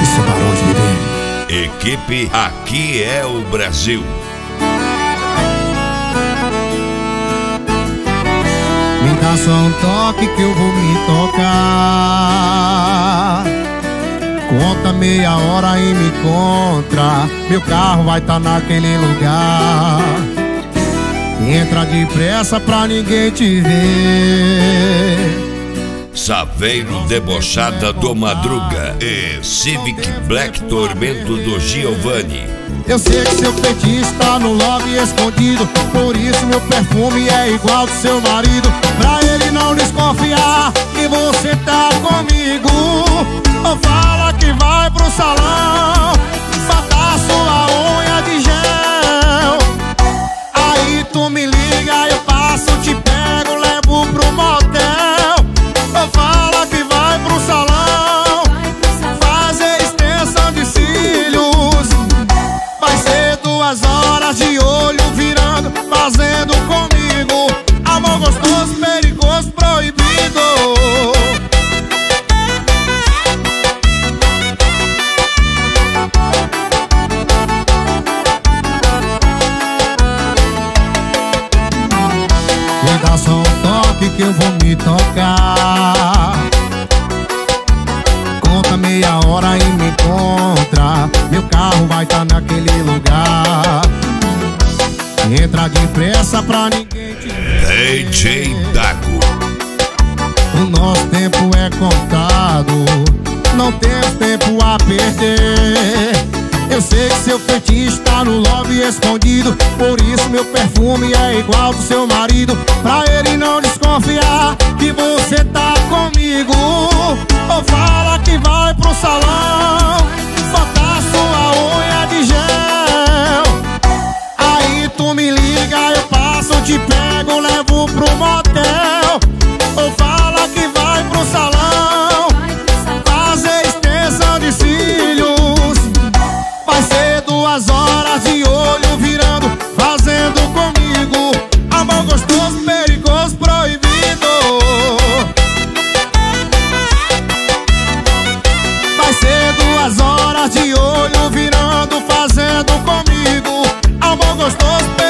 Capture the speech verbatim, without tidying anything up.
isso, Barões, bebê. Equipe Aqui é o Brasil. Me dá só um toque que eu vou me tocar. Conta meia hora e me encontra. Meu carro vai tá naquele lugar. Entra depressa pra ninguém te ver. Saveiro Debochada do Madruga e Civic Black Tormento do Giovanni. Eu sei que seu feitiço tá no lobby escondido, por isso meu perfume é igual do seu marido. Pra ele não desconfiar que você tá comigo, ou fala que vai pro salão botar sua unha de gel. Aí tu me liga, eu passo, te pego, levo pro motel. Ou fala que vai pro salão fazer extensão de cílios. Vai ser duas horas de olho virando, fazendo comigo amor gostoso, perigoso, proibido. Me dá só um toque que eu vou me tocar. Conta meia hora e me encontra. Meu carro vai tá naquele lugar. Entra depressa pra ninguém te ver. D J Dago. O nosso tempo é contado, não temos tempo a perder. Eu sei que seu feitiço tá no lobby escondido, por isso meu perfume é igual do seu marido. Pra ele não desconfiar que você tá comigo, ou fala que vai pro salão botar sua unha de gel. Aí tu me liga, eu passo, te pego, levo pro motel. Ou fala que vai pro salão fazer extensão de cílios. Vai ser duas horas de olho virando, fazendo comigo amor gostoso, perigoso, proibido. Vai ser duas horas de olho virando, fazendo comigo amor gostoso, perigoso.